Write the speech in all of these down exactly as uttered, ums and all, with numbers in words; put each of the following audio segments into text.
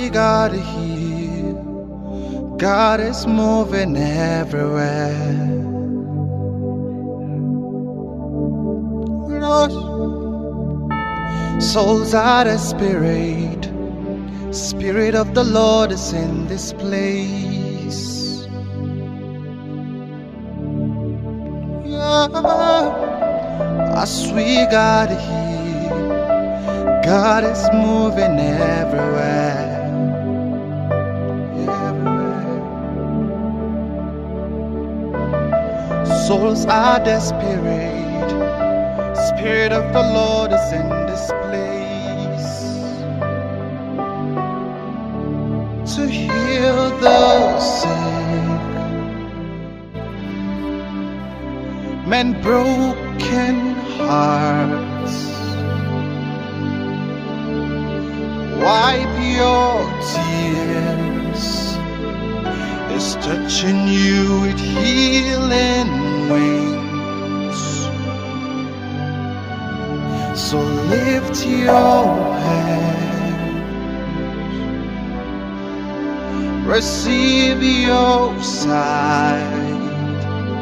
we gotta hear. God is moving everywhere. Souls are desperate. Spirit of the Lord is in this place. Yeah. As we gotta hear, God is moving everywhere. Everywhere. Souls are desperate. Spirit of the Lord is in this place to heal the sick, mend broken hearts, wipe your tears. It's touching you with healing wings. So lift your hands, receive your sight,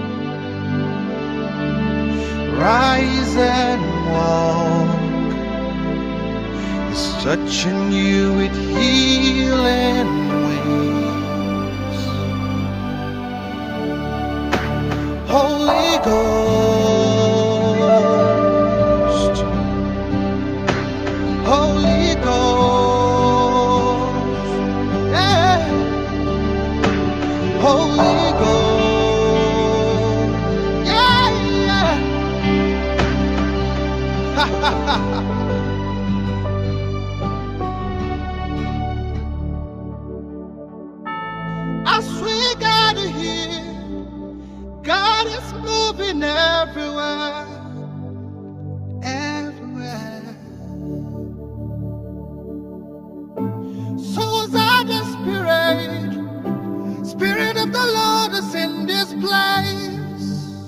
rise and walk. It's touching you with healing wings. Holy Ghost, Holy Ghost, yeah. Holy Ghost, yeah, yeah. Ha ha ha. As we gather here, God is moving everywhere, everywhere. Souls are desperate. Spirit of the Lord is in this place.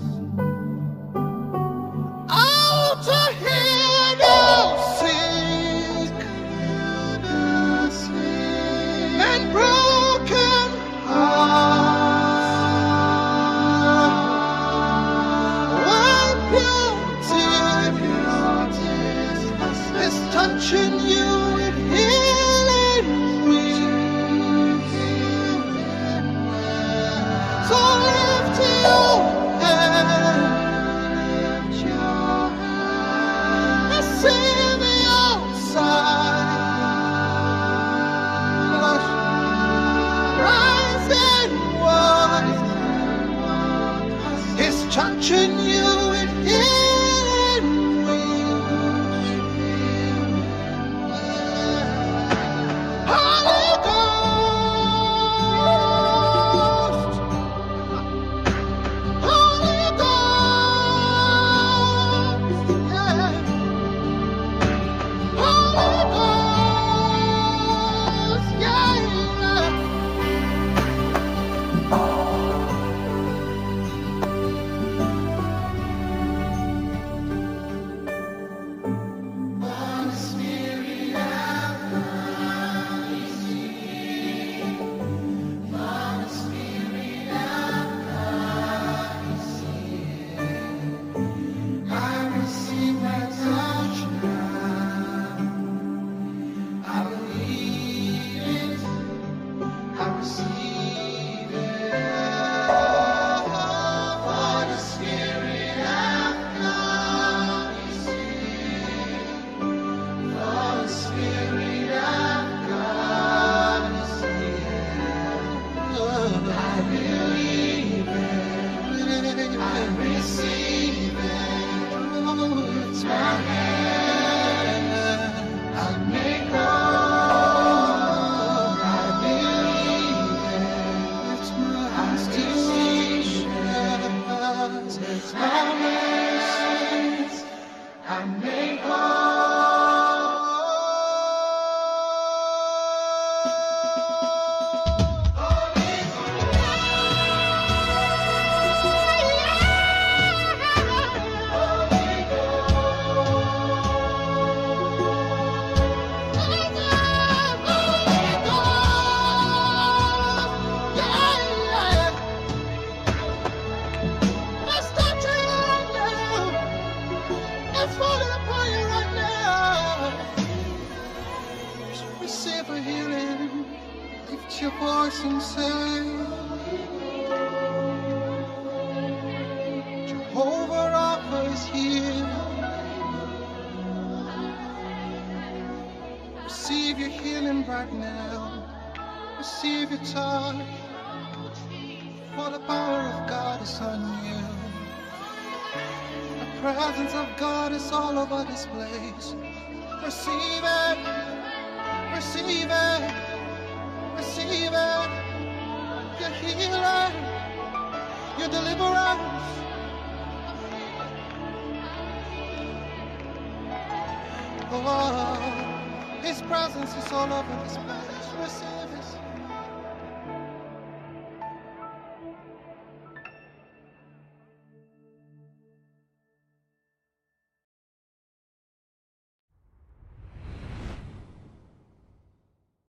Oh, to heal the sick and broken hearts. Wipe your tears. It's touching you with healing wings. So lift your Lift your voice and say, Jehovah Rapha is here. Receive your healing right now. Receive your touch. For the power of God is on you. The presence of God is all over this place. Receive it. Receive it. Receive it. Your healer. Your deliverance. Oh, His presence is all over this place. Receive it.